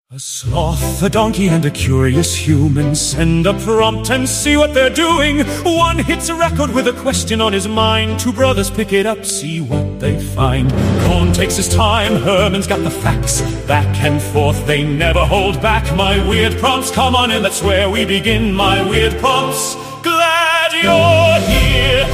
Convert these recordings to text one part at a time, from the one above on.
A sloth, a donkey, and a curious human send a prompt and see what they're doing. One hits a record with a question on his mind. Two brothers pick it up, see what they find. Cohn takes his time, Herman's got the facts. Back and forth, they never hold back. My weird prompts, come on in, that's where we begin. My weird prompts, glad you're here.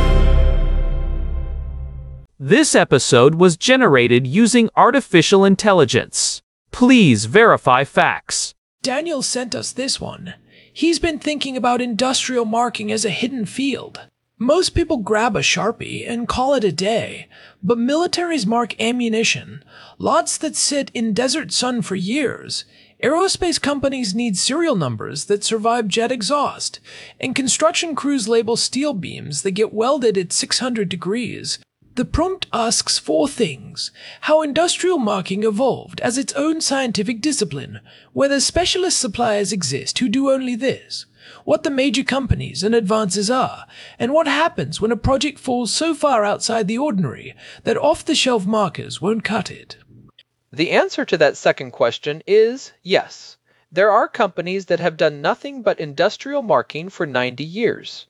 This episode was generated using artificial intelligence. Please verify facts. Daniel sent us this one. He's been thinking about industrial marking as a hidden field. Most people grab a Sharpie and call it a day, but militaries mark ammunition, lots that sit in desert sun for years. Aerospace companies need serial numbers that survive jet exhaust, and construction crews label steel beams that get welded at 600 degrees. The prompt asks four things: how industrial marking evolved as its own scientific discipline, whether specialist suppliers exist who do only this, what the major companies and advances are, and what happens when a project falls so far outside the ordinary that off-the-shelf markers won't cut it. The answer to that second question is yes. There are companies that have done nothing but industrial marking for 90 years.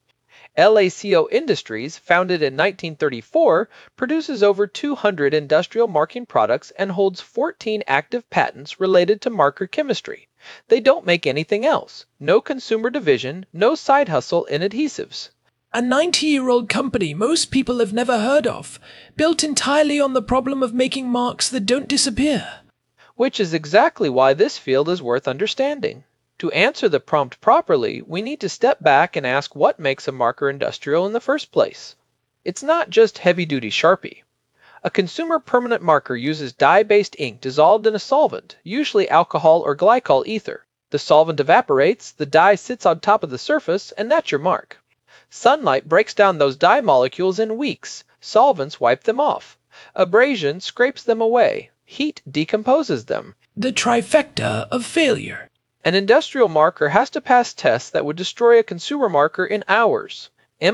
LACO Industries, founded in 1934, produces over 200 industrial marking products and holds 14 active patents related to marker chemistry. They don't make anything else. No consumer division, no side hustle in adhesives. A 90-year-old company most people have never heard of, built entirely on the problem of making marks that don't disappear. Which is exactly why this field is worth understanding. To answer the prompt properly, we need to step back and ask what makes a marker industrial in the first place. It's not just heavy-duty Sharpie. A consumer permanent marker uses dye-based ink dissolved in a solvent, usually alcohol or glycol ether. The solvent evaporates, the dye sits on top of the surface, and that's your mark. Sunlight breaks down those dye molecules in weeks. Solvents wipe them off. Abrasion scrapes them away. Heat decomposes them. The trifecta of failure. An industrial marker has to pass tests that would destroy a consumer marker in hours.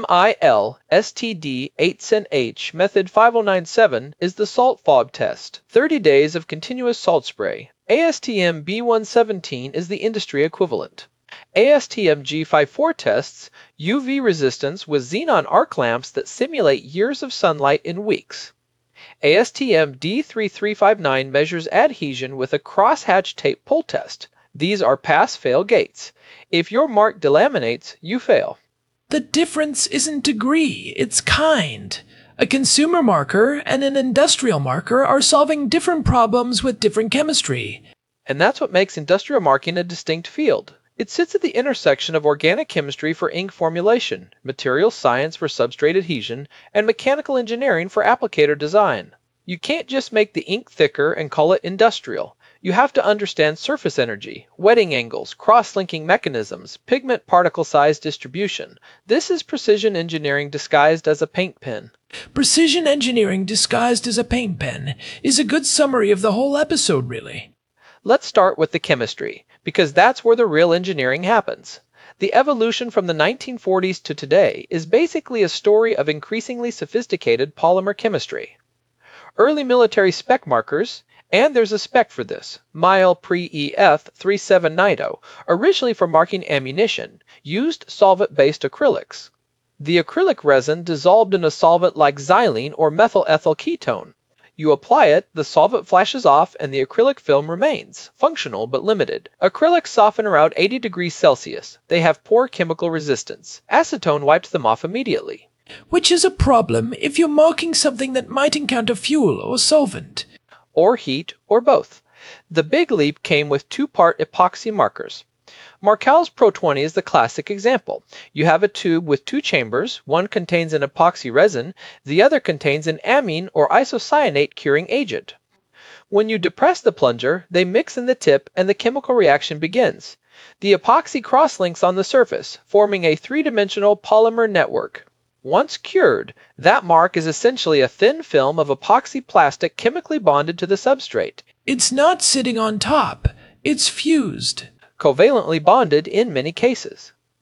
MIL STD 8CENH method 5097 is the salt fob test, 30 days of continuous salt spray. ASTM B117 is the industry equivalent. ASTM G54 tests UV resistance with xenon arc lamps that simulate years of sunlight in weeks. ASTM D3359 measures adhesion with a crosshatch tape pull test. These are pass-fail gates. If your mark delaminates, you fail. The difference isn't degree, it's kind. A consumer marker and an industrial marker are solving different problems with different chemistry. And that's what makes industrial marking a distinct field. It sits at the intersection of organic chemistry for ink formulation, material science for substrate adhesion, and mechanical engineering for applicator design. You can't just make the ink thicker and call it industrial. You have to understand surface energy, wetting angles, cross-linking mechanisms, pigment particle size distribution. This is precision engineering disguised as a paint pen. Precision engineering disguised as a paint pen is a good summary of the whole episode, really. Let's start with the chemistry, because that's where the real engineering happens. The evolution from the 1940s to today is basically a story of increasingly sophisticated polymer chemistry. Early military spec markers, and there's a spec for this, MIL Pre-EF 3790, originally for marking ammunition, used solvent-based acrylics. The acrylic resin dissolved in a solvent like xylene or methyl ethyl ketone. You apply it, the solvent flashes off, and the acrylic film remains, functional but limited. Acrylics soften around 80 degrees Celsius. They have poor chemical resistance. Acetone wipes them off immediately. Which is a problem if you're marking something that might encounter fuel or solvent. Or heat, or both. The big leap came with two-part epoxy markers. Markel's Pro 20 is the classic example. You have a tube with two chambers, one contains an epoxy resin, the other contains an amine or isocyanate curing agent. When you depress the plunger, they mix in the tip and the chemical reaction begins. The epoxy cross-links on the surface, forming a three-dimensional polymer network. Once cured, that mark is essentially a thin film of epoxy plastic chemically bonded to the substrate. It's not sitting on top, it's fused. Covalently bonded in many cases.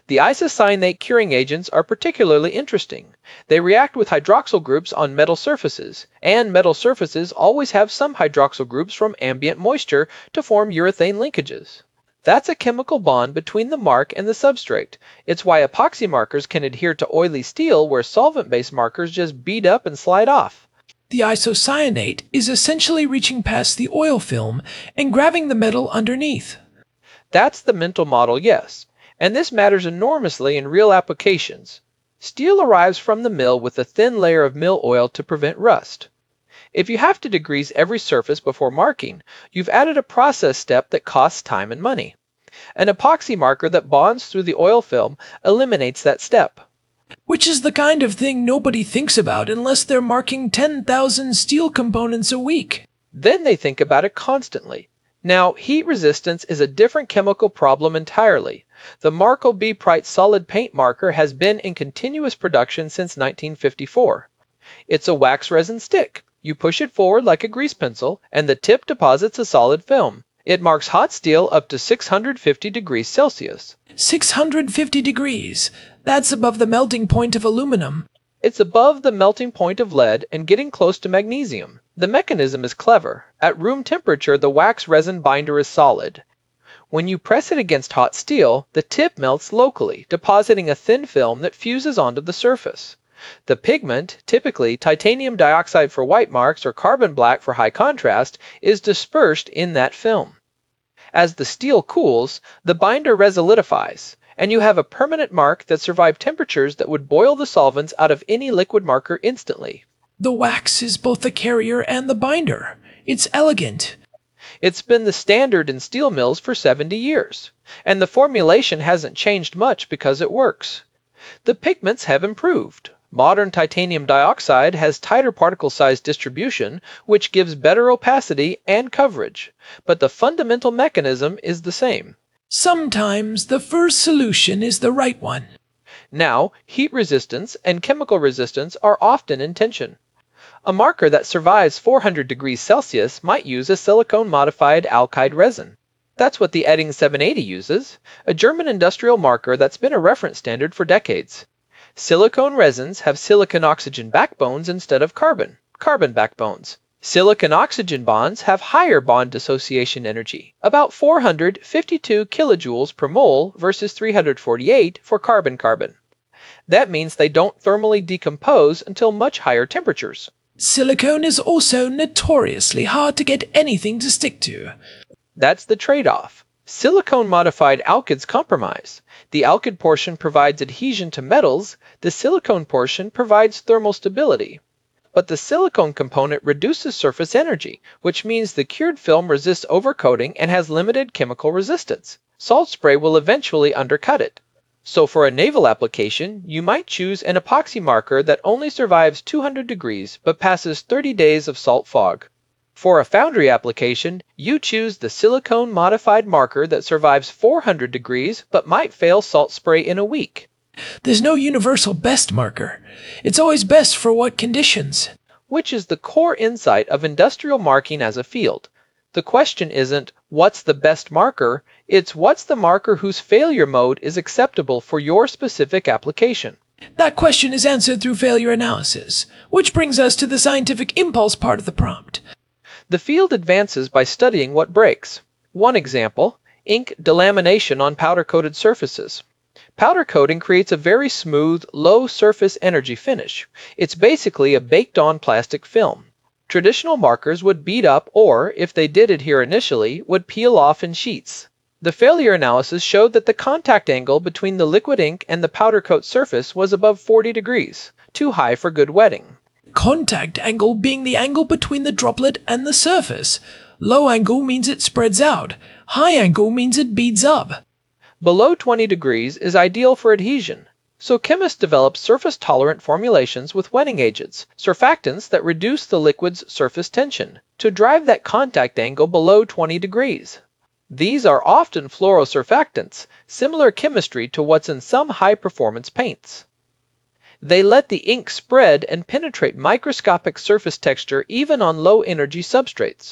The isocyanate curing agents are particularly interesting. They react with hydroxyl groups on metal surfaces, and metal surfaces always have some hydroxyl groups from ambient moisture to form urethane linkages. That's a chemical bond between the mark and the substrate. It's why epoxy markers can adhere to oily steel where solvent-based markers just bead up and slide off. The isocyanate is essentially reaching past the oil film and grabbing the metal underneath. That's the mental model, yes. And this matters enormously in real applications. Steel arrives from the mill with a thin layer of mill oil to prevent rust. If you have to degrease every surface before marking, you've added a process step that costs time and money. An epoxy marker that bonds through the oil film eliminates that step. Which is the kind of thing nobody thinks about unless they're marking 10,000 steel components a week. Then they think about it constantly. Now, heat resistance is a different chemical problem entirely. The Markel B. Prite solid paint marker has been in continuous production since 1954. It's a wax resin stick. You push it forward like a grease pencil, and the tip deposits a solid film. It marks hot steel up to 650 degrees Celsius. 650 degrees. That's above the melting point of aluminum. It's above the melting point of lead and getting close to magnesium. The mechanism is clever. At room temperature, the wax resin binder is solid. When you press it against hot steel, the tip melts locally, depositing a thin film that fuses onto the surface. The pigment, typically titanium dioxide for white marks or carbon black for high contrast, is dispersed in that film. As the steel cools, the binder resolidifies, and you have a permanent mark that survived temperatures that would boil the solvents out of any liquid marker instantly. The wax is both the carrier and the binder. It's elegant. It's been the standard in steel mills for 70 years, and the formulation hasn't changed much because it works. The pigments have improved. Modern titanium dioxide has tighter particle size distribution, which gives better opacity and coverage, but the fundamental mechanism is the same. Sometimes the first solution is the right one. Now, heat resistance and chemical resistance are often in tension. A marker that survives 400 degrees Celsius might use a silicone-modified alkyd resin. That's what the Edding 780 uses, a German industrial marker that's been a reference standard for decades. Silicone resins have silicon-oxygen backbones instead of carbon backbones. Silicon-oxygen bonds have higher bond dissociation energy, about 452 kilojoules per mole versus 348 for carbon-carbon. That means they don't thermally decompose until much higher temperatures. Silicone is also notoriously hard to get anything to stick to. That's the trade-off. Silicone-modified alkyds compromise. The alkyd portion provides adhesion to metals, the silicone portion provides thermal stability. But the silicone component reduces surface energy, which means the cured film resists overcoating and has limited chemical resistance. Salt spray will eventually undercut it. So for a naval application, you might choose an epoxy marker that only survives 200 degrees but passes 30 days of salt fog. For a foundry application, you choose the silicone-modified marker that survives 400 degrees but might fail salt spray in a week. There's no universal best marker. It's always best for what conditions. Which is the core insight of industrial marking as a field. The question isn't, what's the best marker? It's what's the marker whose failure mode is acceptable for your specific application. That question is answered through failure analysis, which brings us to the scientific impulse part of the prompt. The field advances by studying what breaks. One example, ink delamination on powder-coated surfaces. Powder coating creates a very smooth, low surface energy finish. It's basically a baked-on plastic film. Traditional markers would bead up or, if they did adhere initially, would peel off in sheets. The failure analysis showed that the contact angle between the liquid ink and the powder coat surface was above 40 degrees, too high for good wetting. Contact angle being the angle between the droplet and the surface. Low angle means it spreads out. High angle means it beads up. Below 20 degrees is ideal for adhesion, so chemists developed surface-tolerant formulations with wetting agents, surfactants that reduce the liquid's surface tension, to drive that contact angle below 20 degrees. These are often fluorosurfactants, similar chemistry to what's in some high-performance paints. They let the ink spread and penetrate microscopic surface texture even on low-energy substrates.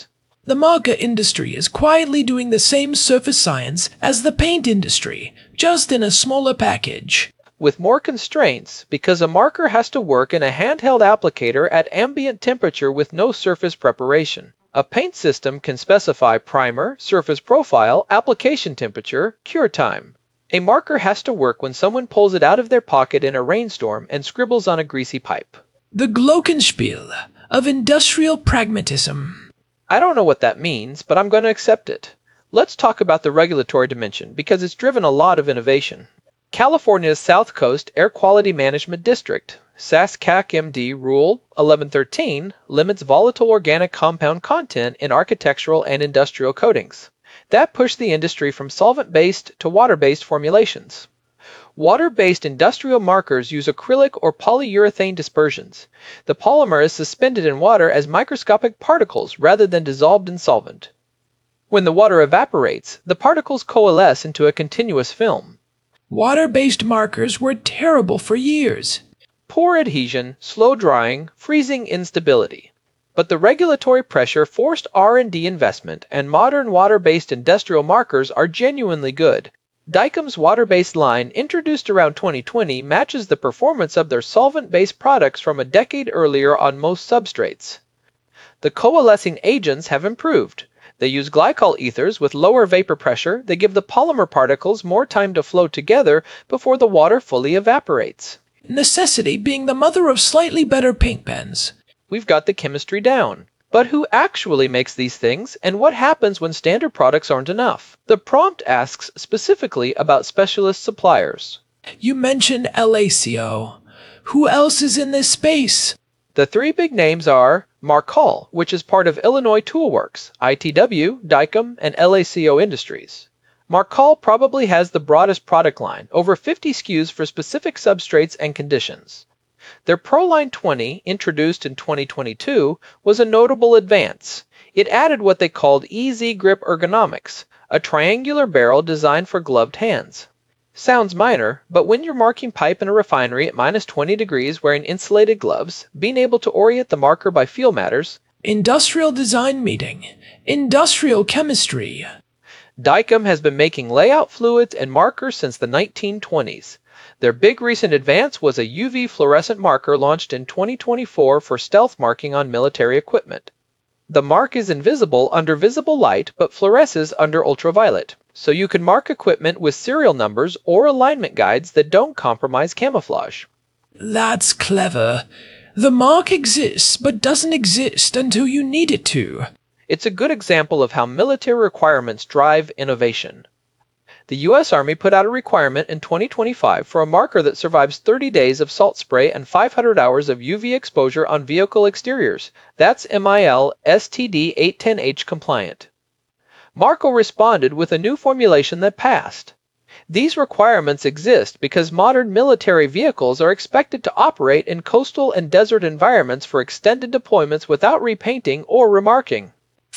The marker industry is quietly doing the same surface science as the paint industry, just in a smaller package. With more constraints, because a marker has to work in a handheld applicator at ambient temperature with no surface preparation. A paint system can specify primer, surface profile, application temperature, cure time. A marker has to work when someone pulls it out of their pocket in a rainstorm and scribbles on a greasy pipe. The glockenspiel of industrial pragmatism. I don't know what that means, but I'm going to accept it. Let's talk about the regulatory dimension, because it's driven a lot of innovation. California's South Coast Air Quality Management District, SASCAC-MD Rule 1113, limits volatile organic compound content in architectural and industrial coatings. That pushed the industry from solvent-based to water-based formulations. Water-based industrial markers use acrylic or polyurethane dispersions. The polymer is suspended in water as microscopic particles rather than dissolved in solvent. When the water evaporates, the particles coalesce into a continuous film. Water-based markers were terrible for years. Poor adhesion, slow drying, freezing instability. But the regulatory pressure forced R&D investment, and modern water-based industrial markers are genuinely good. Dykam's water-based line, introduced around 2020, matches the performance of their solvent-based products from a decade earlier on most substrates. The coalescing agents have improved. They use glycol ethers with lower vapor pressure. They give the polymer particles more time to flow together before the water fully evaporates. Necessity being the mother of slightly better paint pens. We've got the chemistry down. But who actually makes these things, and what happens when standard products aren't enough? The prompt asks specifically about specialist suppliers. You mentioned LACO. Who else is in this space? The three big names are Markol, which is part of Illinois Tool Works, ITW, Dykam, and LACO Industries. Markol probably has the broadest product line, over 50 SKUs for specific substrates and conditions. Their ProLine 20, introduced in 2022, was a notable advance. It added what they called EZ Grip Ergonomics, a triangular barrel designed for gloved hands. Sounds minor, but when you're marking pipe in a refinery at -20 degrees wearing insulated gloves, being able to orient the marker by feel matters. Industrial design meeting. Industrial chemistry. Dykam has been making layout fluids and markers since the 1920s. Their big recent advance was a UV fluorescent marker launched in 2024 for stealth marking on military equipment. The mark is invisible under visible light but fluoresces under ultraviolet, so you can mark equipment with serial numbers or alignment guides that don't compromise camouflage. That's clever. The mark exists but doesn't exist until you need it to. It's a good example of how military requirements drive innovation. The U.S. Army put out a requirement in 2025 for a marker that survives 30 days of salt spray and 500 hours of UV exposure on vehicle exteriors. That's MIL STD 810H compliant. Markol responded with a new formulation that passed. These requirements exist because modern military vehicles are expected to operate in coastal and desert environments for extended deployments without repainting or remarking.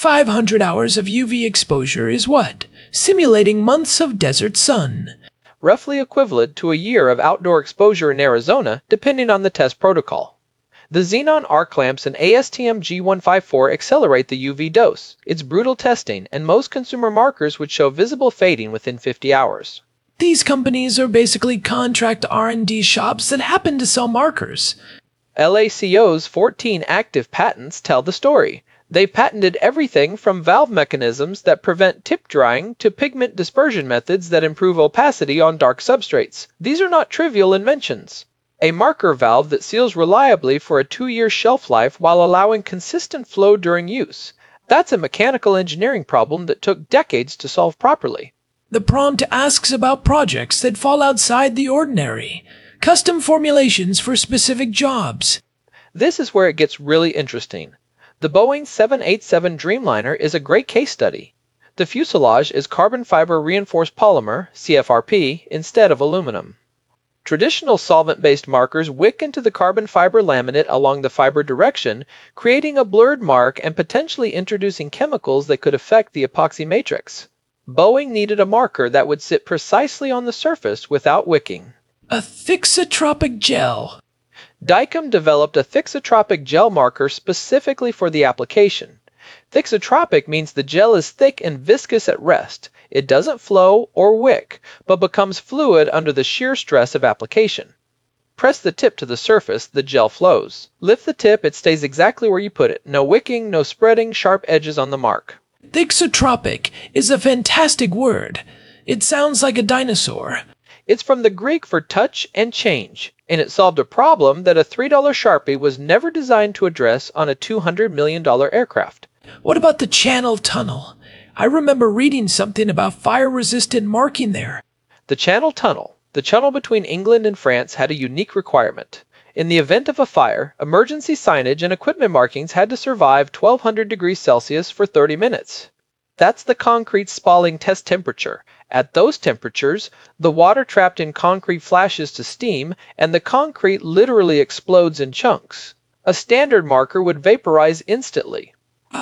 500 hours of UV exposure is what? Simulating months of desert sun. Roughly equivalent to a year of outdoor exposure in Arizona, depending on the test protocol. The Xenon arc lamps and ASTM G154 accelerate the UV dose. It's brutal testing, and most consumer markers would show visible fading within 50 hours. These companies are basically contract R&D shops that happen to sell markers. LACO's 14 active patents tell the story. They've patented everything from valve mechanisms that prevent tip drying to pigment dispersion methods that improve opacity on dark substrates. These are not trivial inventions. A marker valve that seals reliably for a 2-year shelf life while allowing consistent flow during use. That's a mechanical engineering problem that took decades to solve properly. The prompt asks about projects that fall outside the ordinary. Custom formulations for specific jobs. This is where it gets really interesting. The Boeing 787 Dreamliner is a great case study. The fuselage is carbon fiber reinforced polymer, CFRP, instead of aluminum. Traditional solvent-based markers wick into the carbon fiber laminate along the fiber direction, creating a blurred mark and potentially introducing chemicals that could affect the epoxy matrix. Boeing needed a marker that would sit precisely on the surface without wicking. A thixotropic gel. Dykam developed a thixotropic gel marker specifically for the application. Thixotropic means the gel is thick and viscous at rest. It doesn't flow or wick, but becomes fluid under the sheer stress of application. Press the tip to the surface, the gel flows. Lift the tip, it stays exactly where you put it. No wicking, no spreading, sharp edges on the mark. Thixotropic is a fantastic word. It sounds like a dinosaur. It's from the Greek for touch and change, and it solved a problem that a $3 Sharpie was never designed to address on a $200 million aircraft. What about the Channel Tunnel? I remember reading something about fire-resistant marking there. The Channel Tunnel, the tunnel between England and France, had a unique requirement. In the event of a fire, emergency signage and equipment markings had to survive 1200 degrees Celsius for 30 minutes. That's the concrete spalling test temperature. At those temperatures, the water trapped in concrete flashes to steam, and the concrete literally explodes in chunks. A standard marker would vaporize instantly.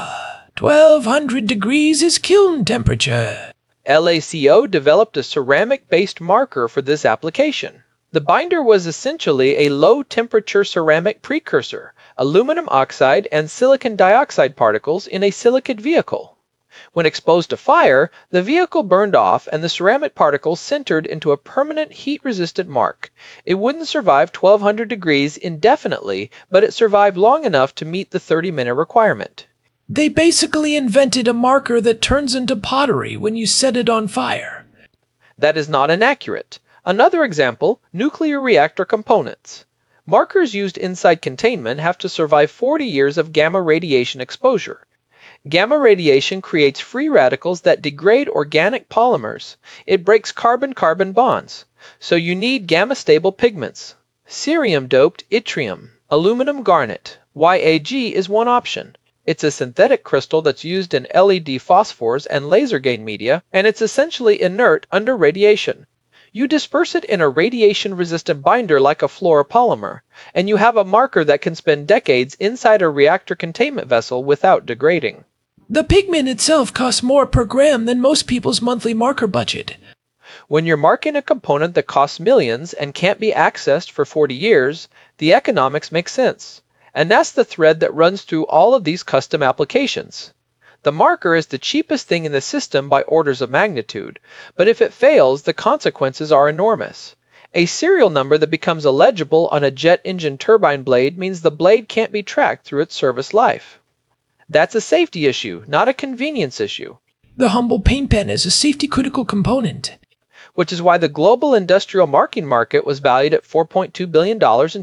1200 degrees is kiln temperature. LACO developed a ceramic-based marker for this application. The binder was essentially a low-temperature ceramic precursor, aluminum oxide and silicon dioxide particles in a silicate vehicle. When exposed to fire, the vehicle burned off and the ceramic particles sintered into a permanent heat-resistant mark. It wouldn't survive 1200 degrees indefinitely, but it survived long enough to meet the 30-minute requirement. They basically invented a marker that turns into pottery when you set it on fire. That is not inaccurate. Another example, nuclear reactor components. Markers used inside containment have to survive 40 years of gamma radiation exposure. Gamma radiation creates free radicals that degrade organic polymers. It breaks carbon-carbon bonds. So you need gamma-stable pigments. Cerium-doped yttrium, aluminum garnet, YAG is one option. It's a synthetic crystal that's used in LED phosphors and laser gain media, and it's essentially inert under radiation. You disperse it in a radiation-resistant binder like a fluoropolymer, and you have a marker that can spend decades inside a reactor containment vessel without degrading. The pigment itself costs more per gram than most people's monthly marker budget. When you're marking a component that costs millions and can't be accessed for 40 years, the economics make sense. And that's the thread that runs through all of these custom applications. The marker is the cheapest thing in the system by orders of magnitude, but if it fails, the consequences are enormous. A serial number that becomes illegible on a jet engine turbine blade means the blade can't be tracked through its service life. That's a safety issue, not a convenience issue. The humble paint pen is a safety-critical component. Which is why the global industrial marking market was valued at $4.2 billion in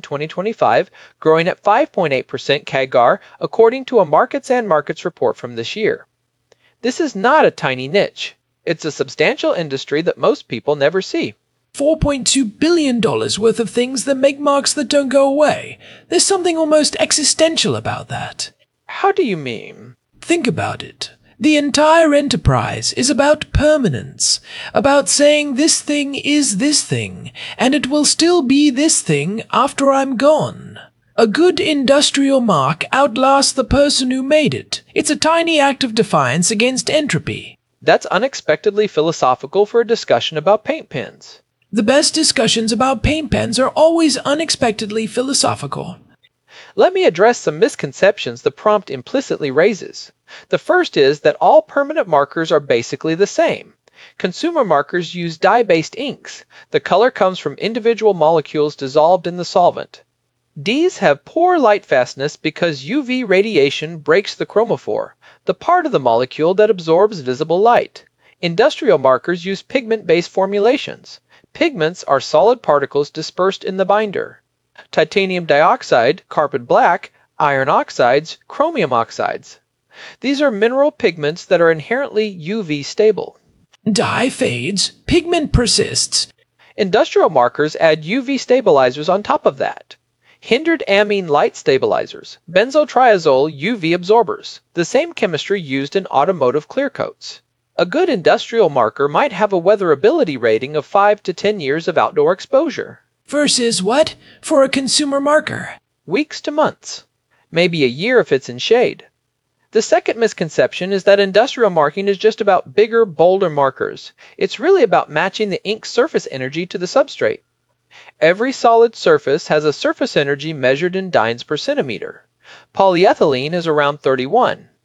2025, growing at 5.8% CAGR, according to a Markets and Markets report from this year. This is not a tiny niche. It's a substantial industry that most people never see. $4.2 billion worth of things that make marks that don't go away. There's something almost existential about that. How do you mean? Think about it. The entire enterprise is about permanence, about saying this thing is this thing, and it will still be this thing after I'm gone. A good industrial mark outlasts the person who made it. It's a tiny act of defiance against entropy. That's unexpectedly philosophical for a discussion about paint pens. The best discussions about paint pens are always unexpectedly philosophical. Let me address some misconceptions the prompt implicitly raises. The first is that all permanent markers are basically the same. Consumer markers use dye-based inks. The color comes from individual molecules dissolved in the solvent. Ds have poor light fastness because UV radiation breaks the chromophore, the part of the molecule that absorbs visible light. Industrial markers use pigment-based formulations. Pigments are solid particles dispersed in the binder. Titanium dioxide, carbon black, iron oxides, chromium oxides. These are mineral pigments that are inherently UV stable. Dye fades, pigment persists. Industrial markers add UV stabilizers on top of that. Hindered amine light stabilizers, benzotriazole UV absorbers, the same chemistry used in automotive clear coats. A good industrial marker might have a weatherability rating of 5 to 10 years of outdoor exposure. Versus what? For a consumer marker? Weeks to months. Maybe a year if it's in shade. The second misconception is that industrial marking is just about bigger, bolder markers. It's really about matching the ink's surface energy to the substrate. Every solid surface has a surface energy measured in dynes per centimeter. Polyethylene is around 31.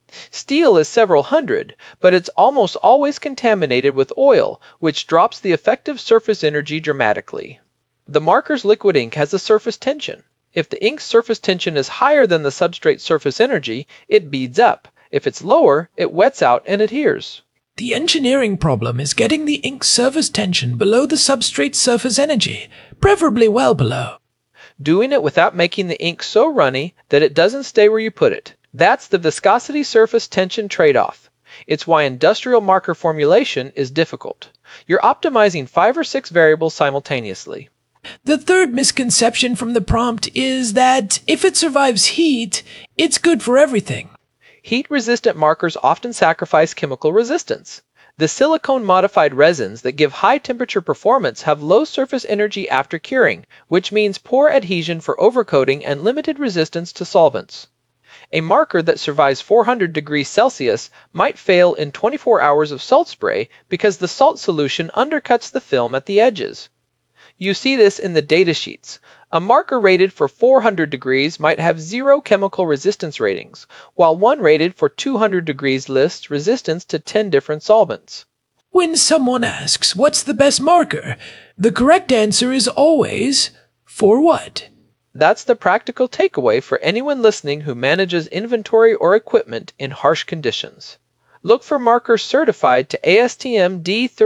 Steel is several hundred, but it's almost always contaminated with oil, which drops the effective surface energy dramatically. The marker's liquid ink has a surface tension. If the ink's surface tension is higher than the substrate surface energy, it beads up. If it's lower, it wets out and adheres. The engineering problem is getting the ink surface tension below the substrate surface energy, preferably well below. Doing it without making the ink so runny that it doesn't stay where you put it. That's the viscosity surface tension trade-off. It's why industrial marker formulation is difficult. You're optimizing 5 or 6 variables simultaneously. The third misconception from the prompt is that if it survives heat, it's good for everything. Heat-resistant markers often sacrifice chemical resistance. The silicone-modified resins that give high-temperature performance have low surface energy after curing, which means poor adhesion for overcoating and limited resistance to solvents. A marker that survives 400 degrees Celsius might fail in 24 hours of salt spray because the salt solution undercuts the film at the edges. You see this in the datasheets. A marker rated for 400 degrees might have 0 chemical resistance ratings, while one rated for 200 degrees lists resistance to 10 different solvents. When someone asks what's the best marker, the correct answer is always, for what? That's the practical takeaway for anyone listening who manages inventory or equipment in harsh conditions. Look for markers certified to ASTM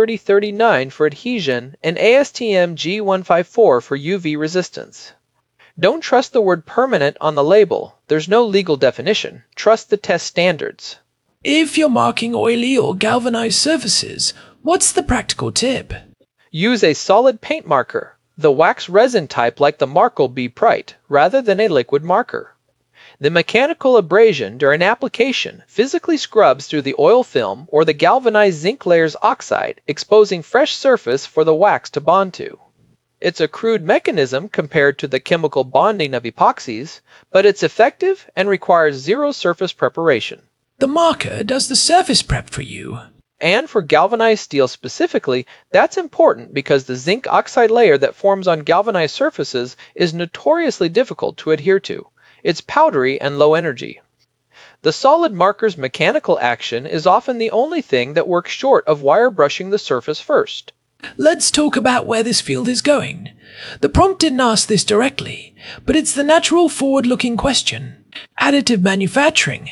D3039 for adhesion and ASTM G154 for UV resistance. Don't trust the word permanent on the label. There's no legal definition. Trust the test standards. If you're marking oily or galvanized surfaces, what's the practical tip? Use a solid paint marker, the wax resin type like the Markel B Prite, rather than a liquid marker. The mechanical abrasion during application physically scrubs through the oil film or the galvanized zinc layer's oxide, exposing fresh surface for the wax to bond to. It's a crude mechanism compared to the chemical bonding of epoxies, but it's effective and requires 0 surface preparation. The marker does the surface prep for you. And for galvanized steel specifically, that's important because the zinc oxide layer that forms on galvanized surfaces is notoriously difficult to adhere to. It's powdery and low energy. The solid marker's mechanical action is often the only thing that works short of wire brushing the surface first. Let's talk about where this field is going. The prompt didn't ask this directly, but it's the natural forward-looking question. Additive manufacturing.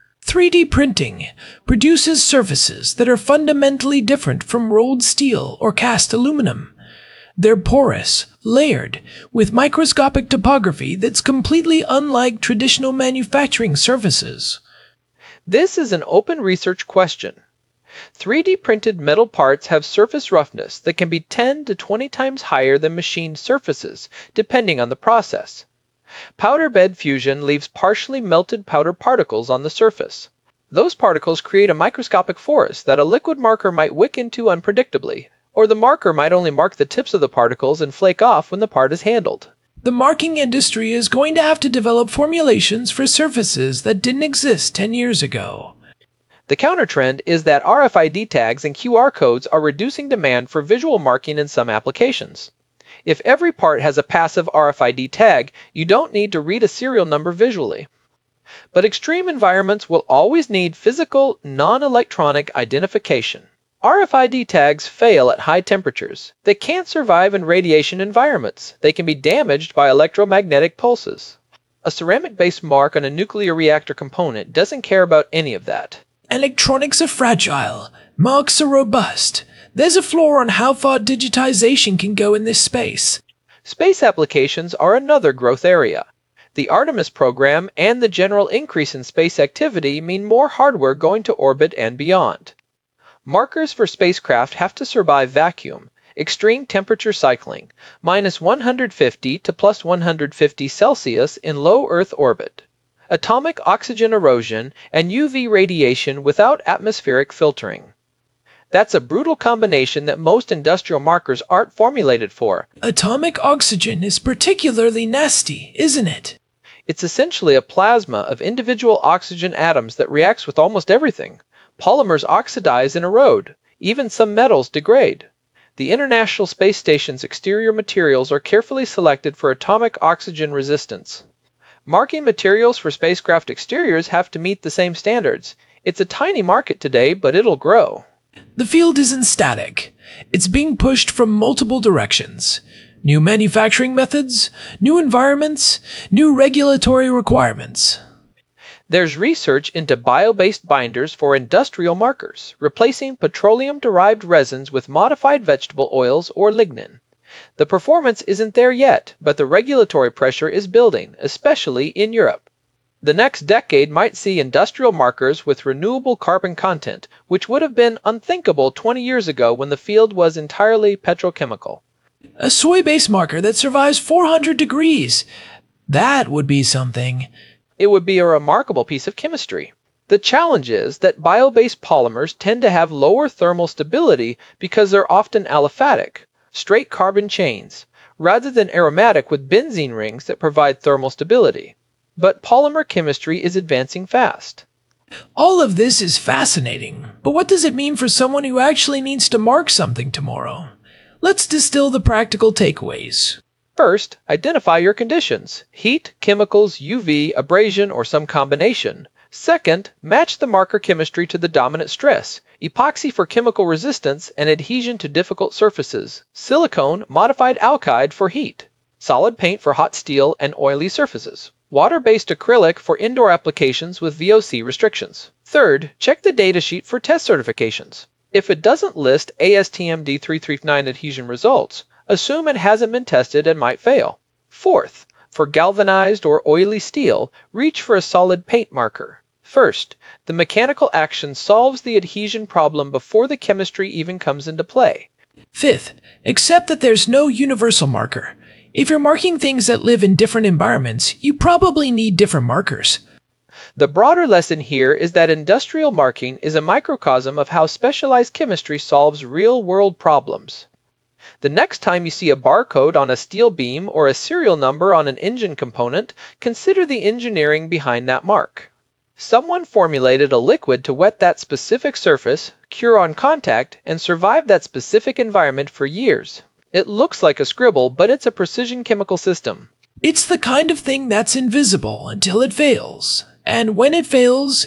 3D printing produces surfaces that are fundamentally different from rolled steel or cast aluminum. They're porous, layered, with microscopic topography that's completely unlike traditional manufacturing surfaces. This is an open research question. 3D printed metal parts have surface roughness that can be 10 to 20 times higher than machined surfaces, depending on the process. Powder bed fusion leaves partially melted powder particles on the surface. Those particles create a microscopic forest that a liquid marker might wick into unpredictably, or the marker might only mark the tips of the particles and flake off when the part is handled. The marking industry is going to have to develop formulations for surfaces that didn't exist 10 years ago. The countertrend is that RFID tags and QR codes are reducing demand for visual marking in some applications. If every part has a passive RFID tag, you don't need to read a serial number visually. But extreme environments will always need physical, non-electronic identification. RFID tags fail at high temperatures. They can't survive in radiation environments. They can be damaged by electromagnetic pulses. A ceramic-based mark on a nuclear reactor component doesn't care about any of that. Electronics are fragile. Marks are robust. There's a floor on how far digitization can go in this space. Space applications are another growth area. The Artemis program and the general increase in space activity mean more hardware going to orbit and beyond. Markers for spacecraft have to survive vacuum, extreme temperature cycling, minus 150 to plus 150 Celsius in low Earth orbit, atomic oxygen erosion, and UV radiation without atmospheric filtering. That's a brutal combination that most industrial markers aren't formulated for. Atomic oxygen is particularly nasty, isn't it? It's essentially a plasma of individual oxygen atoms that reacts with almost everything. Polymers oxidize and erode. Even some metals degrade. The International Space Station's exterior materials are carefully selected for atomic oxygen resistance. Marking materials for spacecraft exteriors have to meet the same standards. It's a tiny market today, but it'll grow. The field isn't static. It's being pushed from multiple directions. New manufacturing methods, new environments, new regulatory requirements. There's research into bio-based binders for industrial markers, replacing petroleum-derived resins with modified vegetable oils or lignin. The performance isn't there yet, but the regulatory pressure is building, especially in Europe. The next decade might see industrial markers with renewable carbon content, which would have been unthinkable 20 years ago when the field was entirely petrochemical. A soy-based marker that survives 400 degrees. That would be something. It would be a remarkable piece of chemistry. The challenge is that bio-based polymers tend to have lower thermal stability because they're often aliphatic, straight carbon chains, rather than aromatic with benzene rings that provide thermal stability. But polymer chemistry is advancing fast. All of this is fascinating, but what does it mean for someone who actually needs to mark something tomorrow? Let's distill the practical takeaways. First, identify your conditions: heat, chemicals, UV, abrasion, or some combination. Second, match the marker chemistry to the dominant stress: epoxy for chemical resistance and adhesion to difficult surfaces, silicone modified alkyd for heat, solid paint for hot steel and oily surfaces, water-based acrylic for indoor applications with VOC restrictions. Third, check the datasheet for test certifications. If it doesn't list ASTM D339 adhesion results, assume it hasn't been tested and might fail. Fourth, for galvanized or oily steel, reach for a solid paint marker. First, the mechanical action solves the adhesion problem before the chemistry even comes into play. Fifth, accept that there's no universal marker. If you're marking things that live in different environments, you probably need different markers. The broader lesson here is that industrial marking is a microcosm of how specialized chemistry solves real-world problems. The next time you see a barcode on a steel beam or a serial number on an engine component, consider the engineering behind that mark. Someone formulated a liquid to wet that specific surface, cure on contact, and survive that specific environment for years. It looks like a scribble, but it's a precision chemical system. It's the kind of thing that's invisible until it fails. And when it fails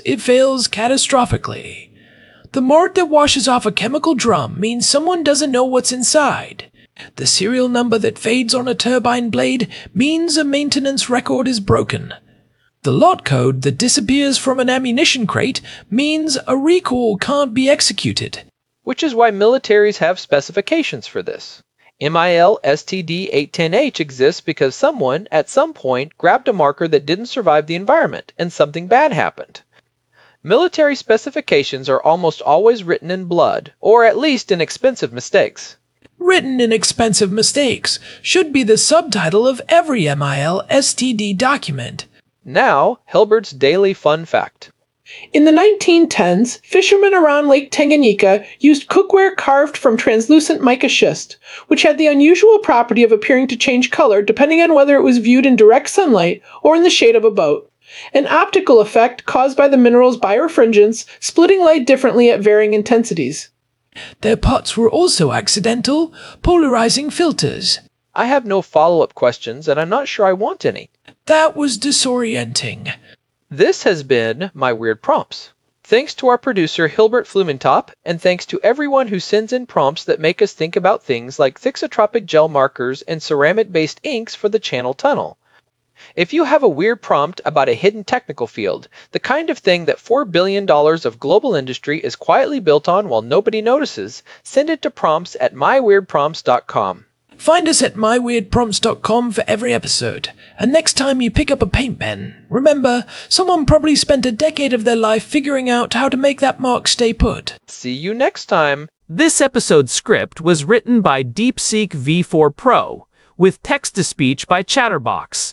catastrophically. The mark that washes off a chemical drum means someone doesn't know what's inside. The serial number that fades on a turbine blade means a maintenance record is broken. The lot code that disappears from an ammunition crate means a recall can't be executed. Which is why militaries have specifications for this. MIL STD 810H exists because someone, at some point, grabbed a marker that didn't survive the environment, and something bad happened. Military specifications are almost always written in blood, or at least in expensive mistakes. Written in expensive mistakes should be the subtitle of every MIL STD document. Now, Hilbert's Daily Fun Fact. In the 1910s, fishermen around Lake Tanganyika used cookware carved from translucent mica schist, which had the unusual property of appearing to change color depending on whether it was viewed in direct sunlight or in the shade of a boat, an optical effect caused by the mineral's birefringence splitting light differently at varying intensities. Their pots were also accidental, polarizing filters. I have no follow-up questions, and I'm not sure I want any. That was disorienting. This has been My Weird Prompts. Thanks to our producer Hilbert Flumentop, and thanks to everyone who sends in prompts that make us think about things like thixotropic gel markers and ceramic-based inks for the Channel Tunnel. If you have a weird prompt about a hidden technical field, the kind of thing that $4 billion of global industry is quietly built on while nobody notices, send it to prompts@myweirdprompts.com. Find us at myweirdprompts.com for every episode. And next time you pick up a paint pen, remember, someone probably spent a decade of their life figuring out how to make that mark stay put. See you next time. This episode's script was written by DeepSeek V4 Pro, with text-to-speech by Chatterbox.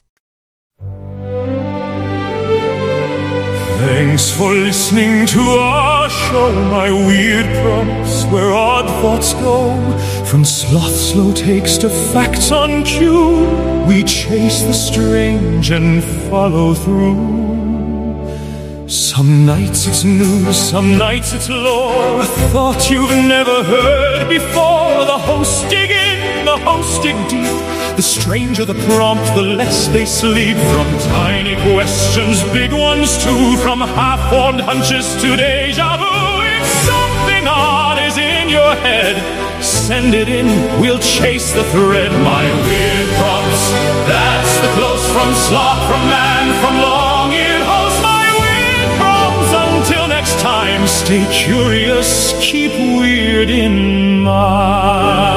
Thanks for listening to our show, My Weird Prompts, where odd thoughts go. From sloth's slow takes to facts on cue, we chase the strange and follow through. Some nights it's news, some nights it's lore, a thought you've never heard before. The hosts dig in, the hosts dig deep, The stranger the prompt, the less they sleep. From tiny questions, big ones too. From half-formed hunches to deja vu. If something odd is in your head, send it in, we'll chase the thread. My weird prompts, that's the close from sloth, from man, from long-eared host. My weird prompts, until next time, stay curious, keep weird in mind.